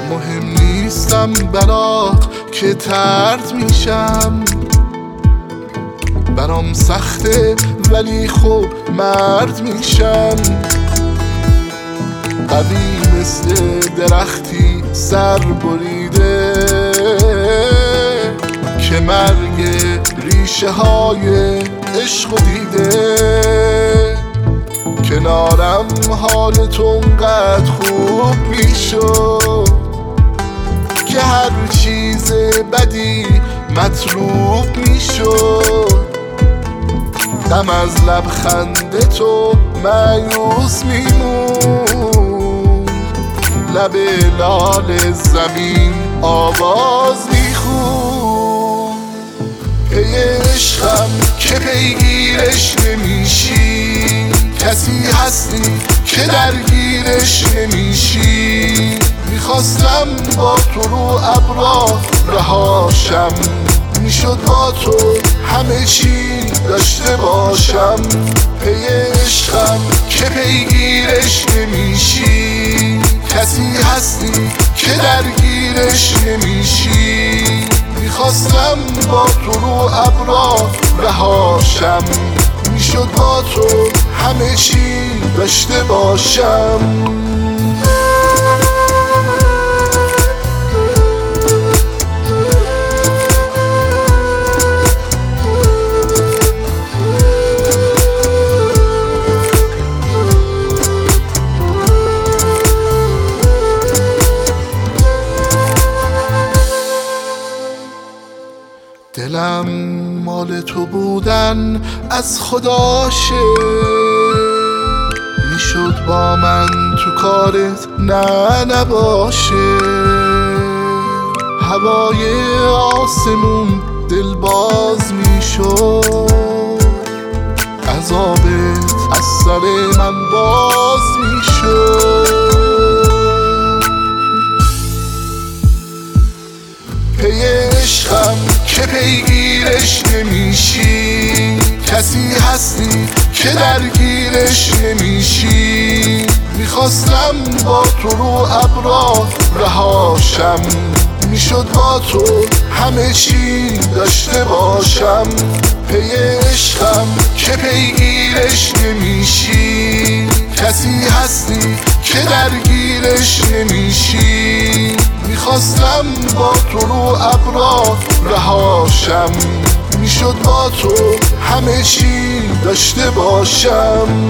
مهم نیستم برات که طرد میشم، برام سخته ولی خب مرد میشم. قوی مثل درختی سر بریده که مرگ ریشه های عشق دیده. کنارم حال تو اونقدر خوب میشد که هر چیز بدی مطلوب میشد. دم از لبخند تو مایوس میمون، لب لال زمین آواز میخون. ای عشقم که پیگیرش نمیشی، کسی هستی که درگیرش نمیشی. میخواستم با تو رو ابرا رهاشم، میشد با تو همه چی داشته باشم. ای عشقم که پیگیرش نمیشی، کسی هستی که درگیرش نمیشی. میخواستم با تو رو ابرا رهاشم، میشد با تو همه چی داشته باشم. دلم مال تو بودن از خداشه، میشد با من تو کارت نه نباشه. هوای آسمون دل باز میشد، عذابت از سر من باز میشد. پی عشقم که پیگیرش نمیشی، کسی هستی که درگیرش نمیشی. میخواستم با تو رو ابرا رهاشم، میشد با تو همه چی داشته باشم. پی عشقم که پیگیرش نمیشی، کسی هستی که درگیرش نمیشی. میخواستم با تو رو ابرا رهاشم، میشد با تو همه چی داشته باشم.